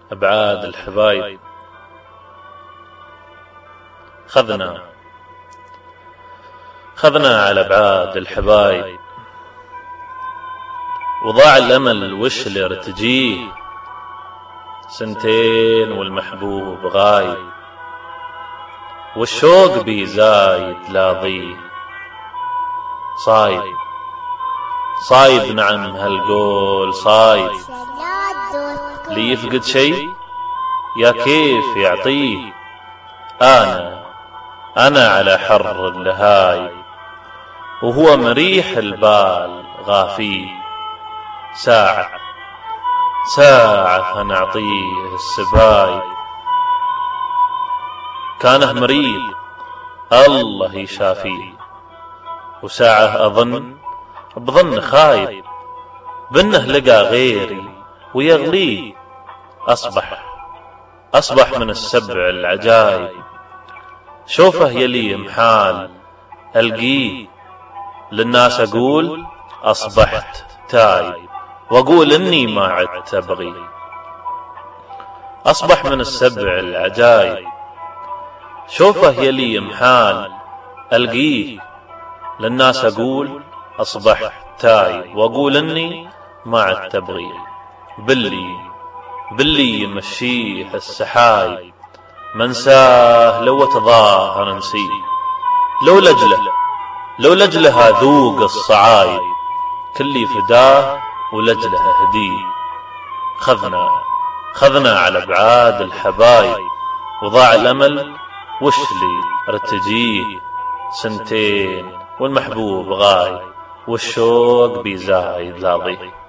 أبعاد الحبايب. خذنا على أبعاد الحبايب، وضاع الأمل وش اللي ارتجيه، 2 والمحبوب غايب، والشوق بي زايد لاضيه. صايب نعم هالقول صايب، لي يفقد شي يا كيف يعطيه. أنا على حر اللهايب، وهو مريح البال غافيه. ساعة فنعطيه السبايب، كانه مريض الله يشافيه. وساعة بظن خايب بنه لقى غيري ويغليه. أصبح من السبع العجايب، شوفه يلي محال ألقيه. للناس أقول أصبحت تايب، وأقول إني ما عدت أبغي. أصبح من السبع العجايب، شوفه يلي محال ألقيه. للناس أقول أصبحت تايب، وأقول إني ما عدت أبغي. باللي يمشيه السحايب، منساه لو تظاهر نسيه. لو لجله ذوق الصعايب، كلي فداه ولجله هديه. خذنا على أبعاد الحبايب، وضاع الأمل وش لي ارتجيه. 2 والمحبوب غايب، والشوق بيزايد لاضيه.